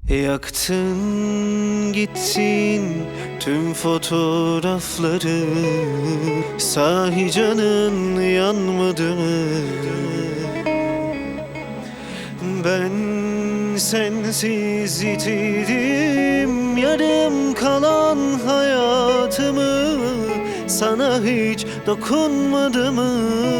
Yaktın gittin tüm fotoğrafları. Sahi canın yanmadı mı? Ben sensiz yitirdim yarım kalan hayatımı. Sana hiç dokunmadı mı?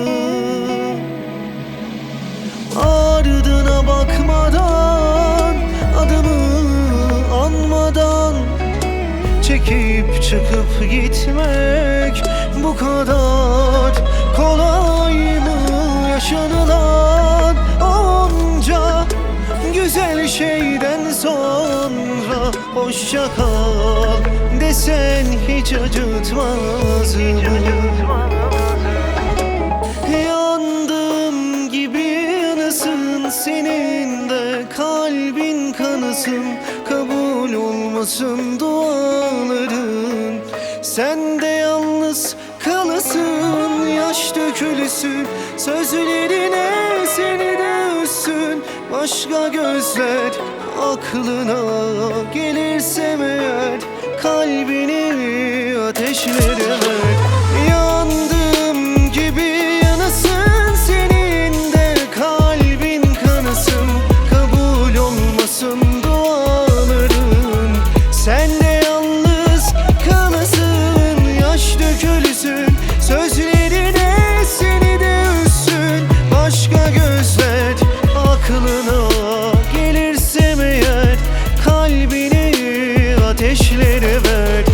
Ardına bakmadan, adımı anmadan çekip çıkıp gitmek bu kadar kolay mı? Yaşanılan onca güzel şeyden sonra hoşça kal desen hiç acıtmaz mı? Yandım gibi yanasın, senin de kalbin kanasın. Kabul olmasın duaların, sen de yalnız kalasın. Yaş dökülsün sözlerine, seni de üssün başka gözler. Aklına gelirsem eğer kalbini ateşlere ver. Yandım gibi yanasın, senin de kalbin kanasın. Kabul olmasın duaların, sen de yalnız kalasın. Yaş dökülsün sözlerine, seni de üssün başka gözler. Aklına gelirsem eğer kalbini ateşlere ver.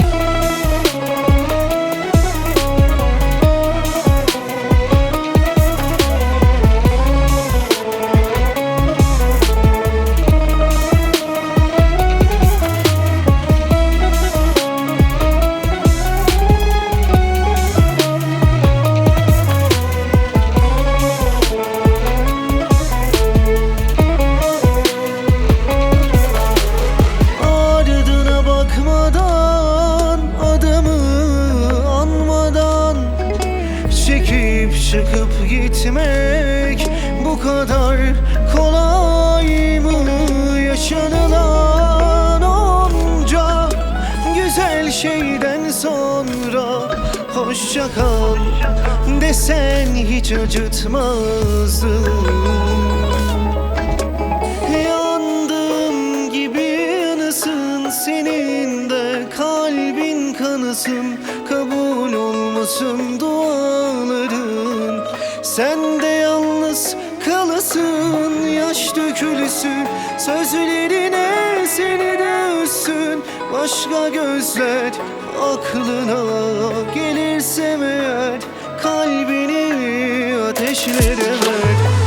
Çıkıp gitmek bu kadar kolay mı? Yaşanılan onca güzel şeyden sonra hoşça kal desen hiç acıtmazdı. Yandım gibi yanasın, senin de kalbin kanasın. Kabul olmasın duaların, sen de yalnız kalasın. Yaş dökülsün sözlerine, seni de üssün başka gözler. Aklına gelirsem eğer kalbini ateşlere ver.